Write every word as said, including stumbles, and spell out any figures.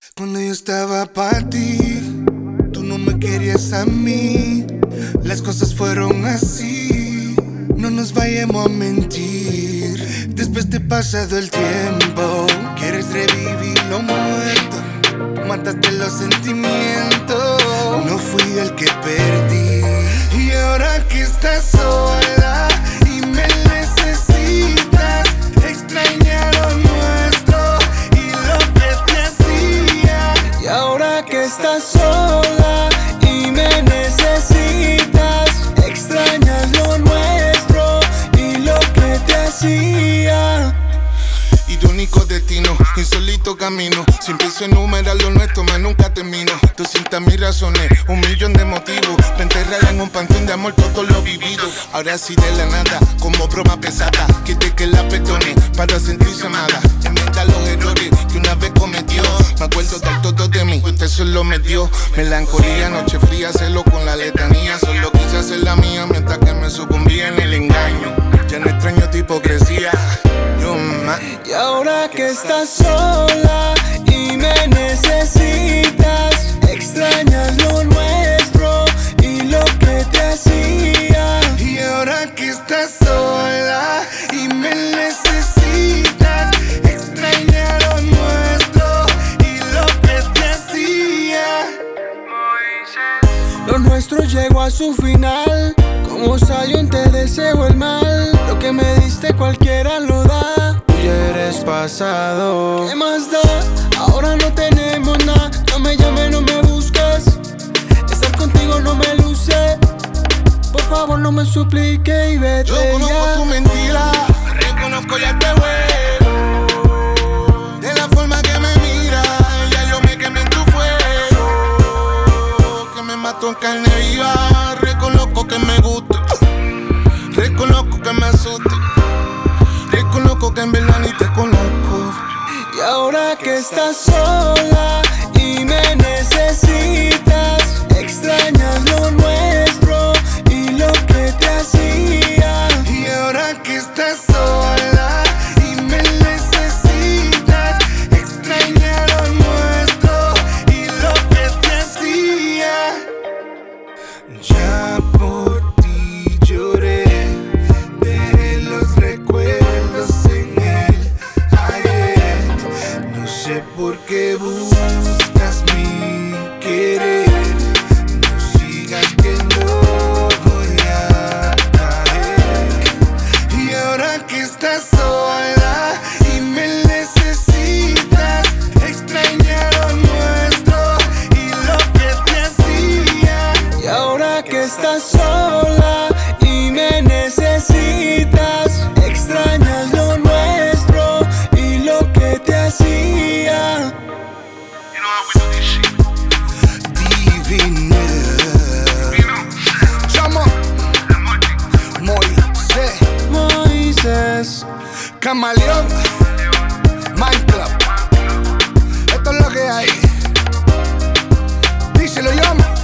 Cuando yo estaba pa' ti, tú no me querías a mí. Las cosas fueron así, no nos vayamos a mentir. Después de pasado el tiempo, quieres revivir lo muerto, mataste los sentimientos. No fui el que perdí. Y ahora que estás sola y me necesitas, extraña lo nuestro y lo que te hacía. Y ahora que estás sola y me necesitas, extrañas lo nuestro y lo que te hacía. Irónico destino, insólito camino. Si empiezo a enumerar lo nuestro, más nunca termino. Doscientas mil razones, un millón de motivos para enterrar en un panteón de amor todo lo vivido. Ahora sí de la nada, como broma pesada, quiere que la perdone para sentirse amada. Enmienda los errores que una vez cometió. Me acuerdo de todo de mí, usted solo me dio. Melancolía, noche fría, celo con la letanía. Solo quise hacer la mía mientras que me sucumbía en el engaño. Ya no extraño tu hipocresía. Y ahora que estás sola y me necesitas, extrañas lo nuestro y lo que te hacía. Y ahora que estás sola y me necesitas, extraña lo nuestro y lo que te hacía. Lo nuestro llegó a su final, como Zion te deseo el mal. Lo que me diste cualquiera lo da, tú ya eres pasado. ¿Qué más da? Ahora no tenemos nada. No me llames, no me busques. Estar contigo no me luce. Por favor no me suplique y vete. Yo conozco ya. tu mentira, reconozco ya este juego. De la forma que me mira, ya yo me quemé en tu fuego. Que me mató en carne viva. Reconozco que me gusta, reconozco que me asusta, reconozco que en verdad ni te conozco. Y ahora que estás sola y me necesitas, extrañas lo nuestro y lo que te hacía. Y ahora que estás sola y me necesitas, extraña lo nuestro y lo que te hacía. Ya por ti lloré, dejé los recuerdos en el ayer. No sé por qué buscas mi querer. No sigas que no voy a caer. Y ahora que estás sola y me necesitas, extraña lo nuestro y lo que te hacía. Y ahora que estás sola y me necesitas, extrañas lo nuestro y lo que te hacía. Divina. Llama Moisés, Moisés, Camaleón, Minecraft. Esto es lo que hay. Díselo, llama.